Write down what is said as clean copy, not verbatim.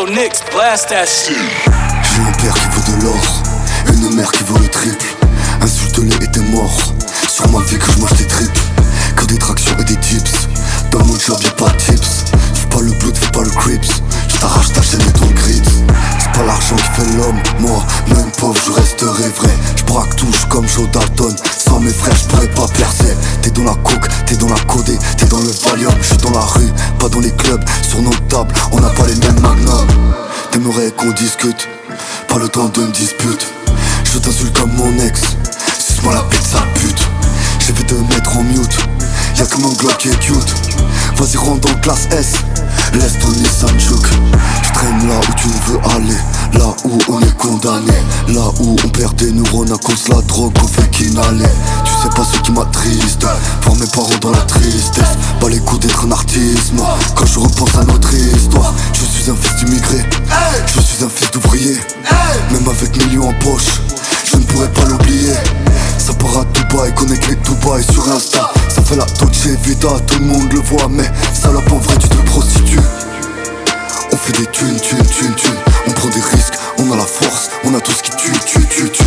Knicks, blast that shit. J'ai un père qui veut de l'or, une mère qui veut le triple. Insulte-les et t'es mort. Sur ma vie que je mange des tripes, que des tractions et des tips. Dans mon job y'a pas de tips. Fais pas le blood, fais pas le creeps. Je t'arrache ta chaîne et ton grid. C'est pas l'argent qui fait l'homme, moi, même pauvre je resterai vrai. Je braque touche comme Joe Dalton. Sans mes frères je pourrais pas percer. T'es dans la coke, t'es dans la codée, t'es dans le Valium. Je suis dans la rue, pas dans les clubs. Sur nos tables, on n'a pas les mêmes magnums. T'aimerais qu'on discute, pas le temps de me dispute. Je t'insulte comme mon ex, suce-moi la bite sale pute. J'ai fait te mettre en mute, y'a que mon Glock qui est cute. Vas-y rentre dans classe S, laisse ton Nissan Juke. Je traîne là où tu veux aller, là où on est condamné, là où on perd des neurones à cause de la drogue qu'on fait qu'inhaler. Tu sais pas ce qui m'attriste, voir mes parents dans la tristesse. Pas les coups d'être un artiste, moi, quand je repense à notre histoire. Je suis un fils d'immigré, je suis un fils d'ouvrier. Même avec millions en poche, je ne pourrais pas l'oublier. Ça part à Dubaï, connecte les Dubaï sur Insta. Ça fait la Dolce Vita, tout le monde le voit. Mais salope en vrai tu te prostitues. On fait des thunes. On prend des risques, on a la force, on a tout ce qui tue.